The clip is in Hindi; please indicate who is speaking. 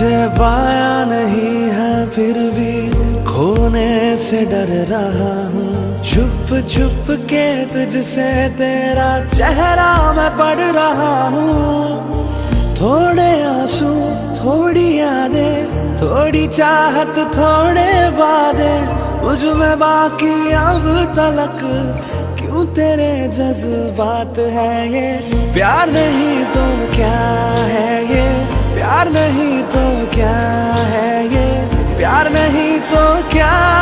Speaker 1: तुझे पाया नहीं है फिर भी खोने से डर रहा हूँ। छुप छुप के तुझसे तेरा चेहरा मैं पढ़ रहा हूँ। थोड़े आंसू, थोड़ी यादें, थोड़ी चाहत, थोड़े वादे, मुझ में बाकी अब तलक क्यों तेरे जज्बात है। ये प्यार नहीं तो क्या है, ये प्यार नहीं तो क्या है, ये प्यार नहीं तो क्या